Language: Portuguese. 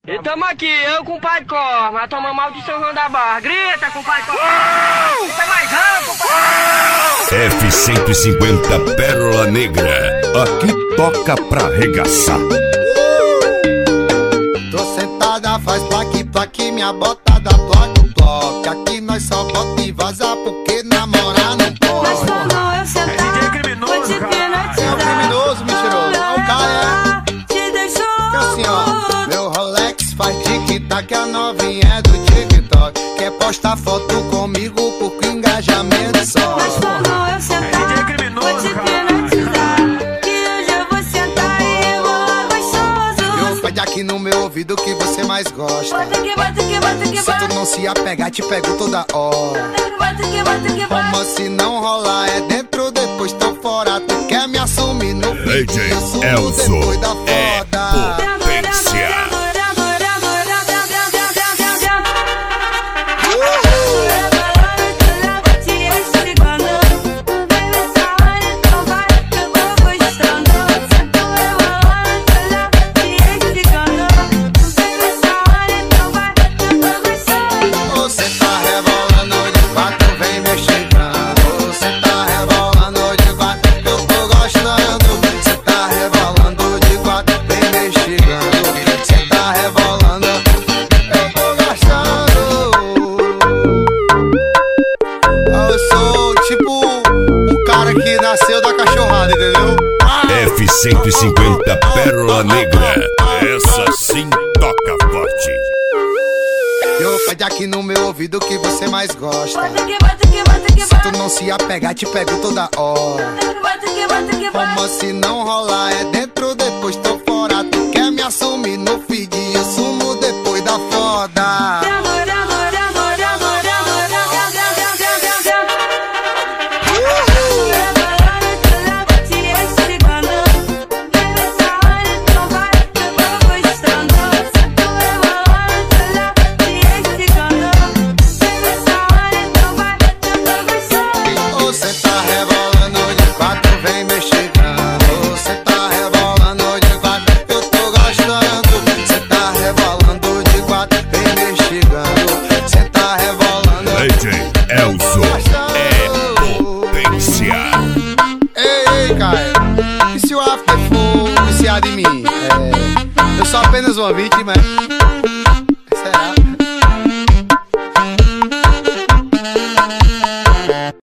E tamo aqui, eu com o pai Cor, mas tomamos maldição João da Barra. Grita com o pai Cor. Grita mais alto, pai. F-150 Pérola Negra. Aqui toca pra arregaçar. Tô sentada, faz plaque, plaque, minha botada, plaque, plaque. Aqui nós só bota e vaza porque namorar não pode. Mas quando eu sentar, DJ criminoso, vou te hipnotizar. É o criminoso, mentiroso. É o cara, te deixou é assim, ó. Meu Rolex faz tic-tac, a novinha é do TikTok. Quer postar foto comigo porque o engajamento só. Mas quando eu sentar, DJ criminoso, vou te hipnotizar. Que hoje eu vou sentar e vou gostoso. Eu pede aqui no meu ouvido que você mais gosta. Bota que bota que bota que Se tu bota. não se apegar, te pego toda hora. Bota que bota que bota. Como se não rolar, é dentro, depois tô fora. Tu quer me assumir no vídeo, DJ eu sumo Elzo depois da é foda. potência. Você tá rebolando de quatro, vem me chegando. Você tá rebolando de quatro, eu tô gostando. Você tá rebolando de quatro, vem me chegando. Você tá rebolando, eu tô gostando. Eu sou tipo um cara que nasceu da cachorrada, entendeu? F-150 Pérola Negra. Essa sim toca forte. Eu pede aqui no meu ouvido que você mais gosta. Bota que bota que bota que Se tu bota. não se apegar, te pego toda hora. Bota que bota que bota. Como se não rolar, é dentro, depois tô fora. Tu quer me assumir no feed, eu sumo depois da foda. Você tá rebolando de quatro, vem me chegando. Você tá rebolando de quatro, eu tô gostando. Você tá rebolando de quatro, vem me chegando. Você tá rebolando, DJ Elzo é potência. Ei, Caio, e se o after for viciado em mim? Eu sou apenas uma vítima.